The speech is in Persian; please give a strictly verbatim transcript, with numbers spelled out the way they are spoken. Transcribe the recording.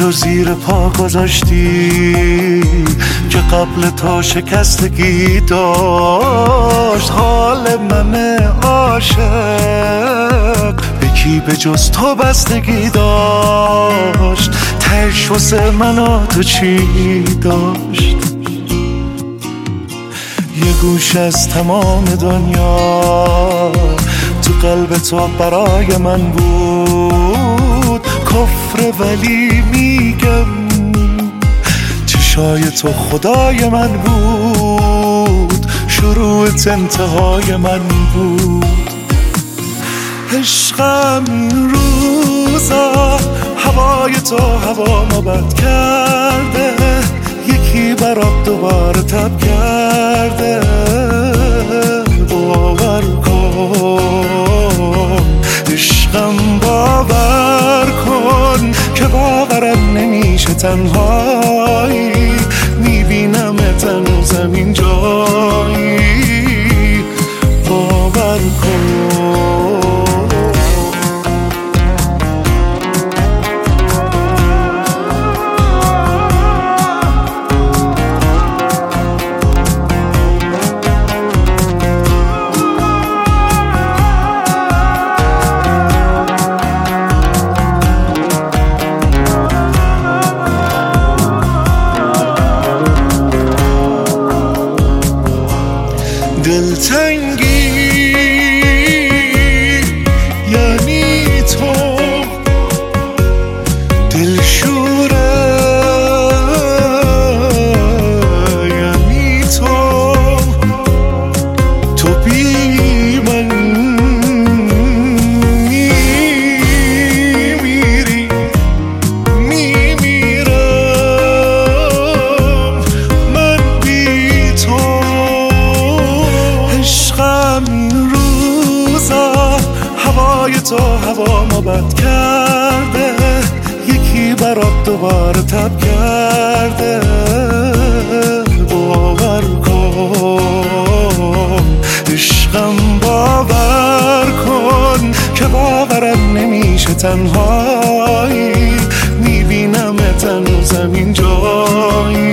رو زیر پا گذاشتی که قبل تا شکستگی داشت حال من عاشق به کی به جز تو بستگی داشت. تهش واسه من و تو چی داشت؟ یه گوش از تمام دنیا تو قلب تو برای من بود کفر، ولی میگم چشای تو خدای من بود، شروعت انتهای من بود. عشقم این روزا هوای تو هوا ما بد کرده، یکی برات دوباره تب کرده. باور کن عشقم، باور کن که باورم نمیشه تنهایی میبینم هنوزم این جایی. باور کن دلتنگی یعنی تو، دلشوره یعنی تو، تو بی من میمیری میمیرم من بی تو. عشقم این روزا هوای تو هوا ما بد کرده، یکی برات دوباره تب کرده. باور کن عشقم، باور کن که باورم نمیشه تنهایی میبینم هنوزم این جایی.